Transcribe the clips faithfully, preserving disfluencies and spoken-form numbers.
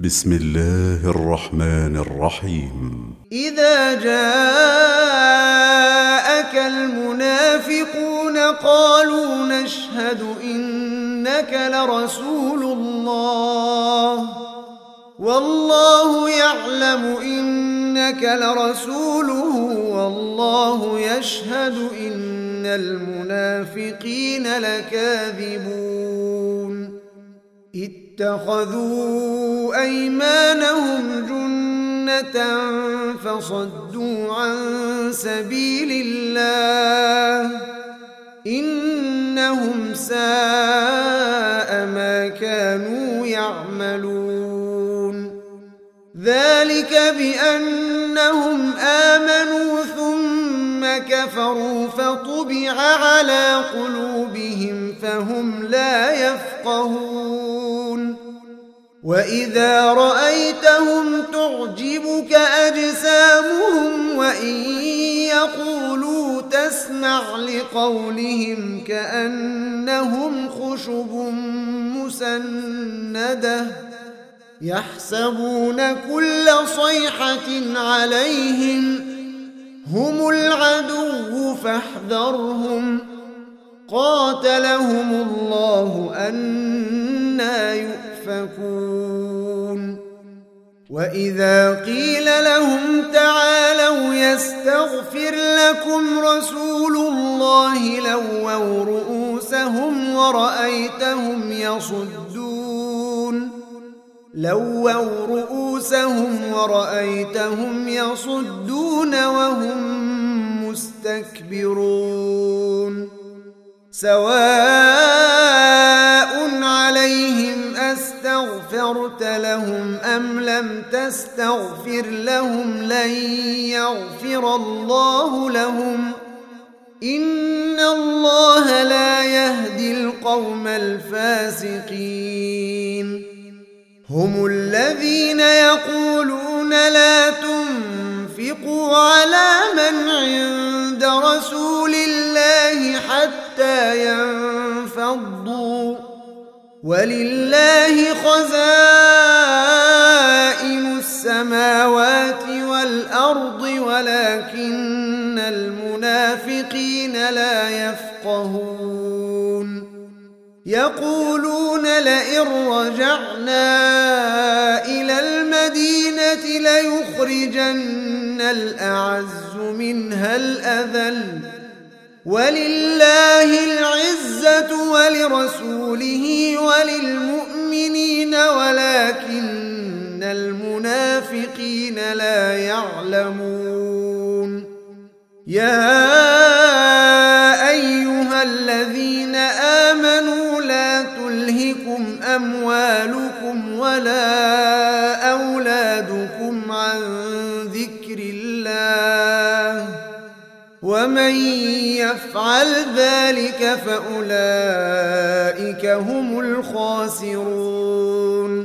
بسم الله الرحمن الرحيم. إذا جاءك المنافقون قالوا نشهد إنك لرسول الله والله يعلم إنك لرسوله والله يشهد إن المنافقين لكاذبون. اتخذوا أيمانهم جنة فصدوا عن سبيل الله إنهم ساء ما كانوا يعملون. ذلك بأنهم آمنوا ثم كفروا فطبع على قلوبهم فهم لا يفقهون. وإذا رأيتهم تعجبك أجسامهم وإن يقولوا تسمع لقولهم كأنهم خشب مسندة يحسبون كل صيحة عليهم هم العدو فاحذرهم قاتلهم الله أنى يؤفكون. وإذا قيل لهم تعالوا يستغفر لكم رسول الله لووا رؤوسهم ورأيتهم يصدون لووا رؤوسهم ورأيتهم يصدون وهم مستكبرون. سواء عليهم أستغفرت لهم أم لم تستغفر لهم لن يغفر الله لهم إن الله لا يهدي القوم الفاسقين. هم الذين يقولون لا تنفقوا على من عند رسول الله حتى ينفضوا ولله خزائن السماوات والأرض ولكن المنافقين لا يفقهون. يقولون لئن رجعنا إلى المدينة ليخرجن الأعز منها الأذل ولله العزة ولرسوله وللمؤمنين ولكن المنافقين لا يعلمون. يا أيها الذين آمنوا لا تلهكم أموالكم ولا أولادكم عن ذكر الله ومن يفعل ذلك فأولئك هم الخاسرون.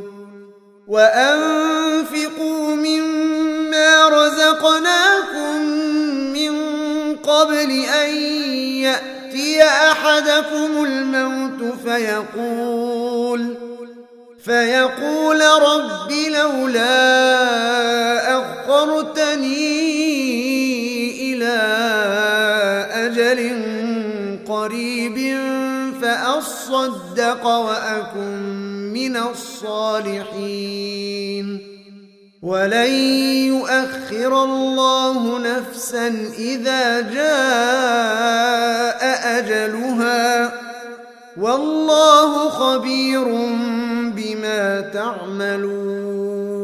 وأنفقوا مما رزقناكم من قبل أن يأتي أحدكم الموت فيقول فيقول رب لولا أخرتني إلى أجل قريب فأصدق وأكن من الصالحين. ولن يؤخر الله نفسا إذا جاء أجلها والله خبير بما تعملون.